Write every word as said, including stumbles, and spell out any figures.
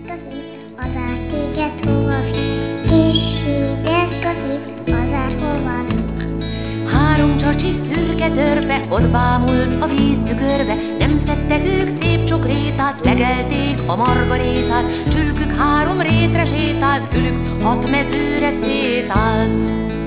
deszka szép, az ár téged hova visz? Kissé deszka szép, az ár hova visz? Három csacsi szürke törpe ott bámult a víztükörbe, nem szedtek ők szép csokrétát, legelték a margarétát, csülkük három rétre sétált, fülük hat mezőre szétált.